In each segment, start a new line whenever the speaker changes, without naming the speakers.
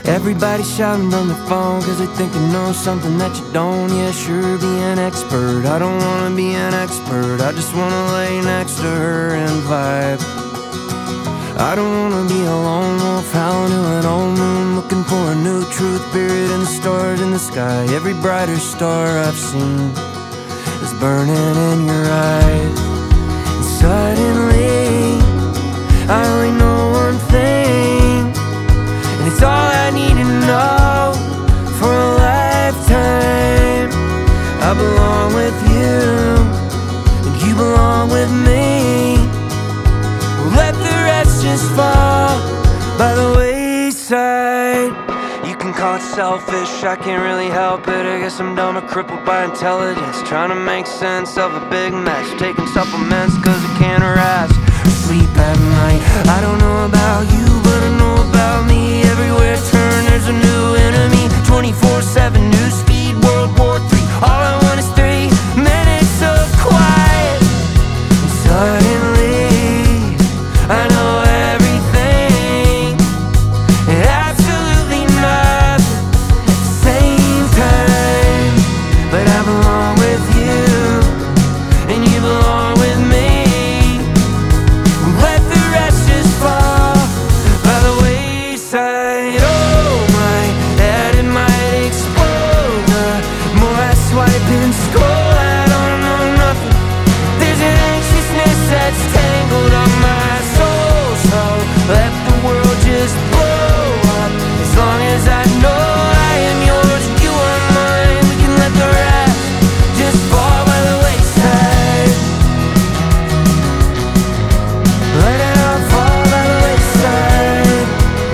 Everybody shouting on their phone cause they think they know something that you don't. Yeah, sure, be an expert. I don't wanna be an expert. I just wanna lay next to her and vibe. I don't wanna be a lone wolf howling to an old moon, looking for a new truth buried in the stars in the sky. Every brighter star I've seen is burning in your eyes. And suddenly I only know one thing, and it's all I need to know for a lifetime. I belong with you, and you belong with me. We'll let the rest just fall by the wayside. You can call it selfish, I can't really help it. I guess I'm dumb or crippled by intelligence, trying to make sense of a big mess, taking supplements cause I can't rest or sleep at night. I don't know about you, but I know about me. Everywhere I turn there's a new enemy. 24/7 news feed, World War III. All I want is 3 minutes of quiet. And suddenly I know everything and absolutely nothing at the same time. But I belong with you, and you belong with me. Let the rest just fall by the wayside. Oh, my head, it might explode. The more I swipe and scroll, I don't know nothing. There's an anxiousness that's tangled up my soul. So let the world just blow up. As long as I know I am yours and you are mine, we can let the rest just fall by the wayside. Let it all fall by the wayside.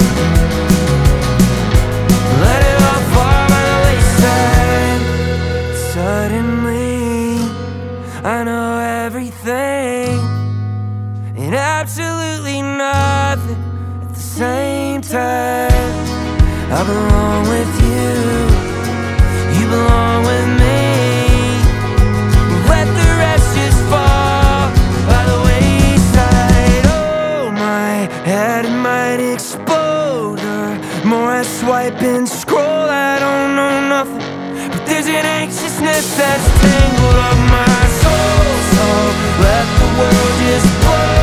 Let it all fall by the wayside. Suddenly I know everything and absolutely nothing at the same time. I belong with you, you belong with me. Let the rest just fall by the wayside. Oh, my head, it might explode. The more I swipe and scroll, I don't know nothing. But there's an anxiousness that's tangled up my soul. So let the world just blow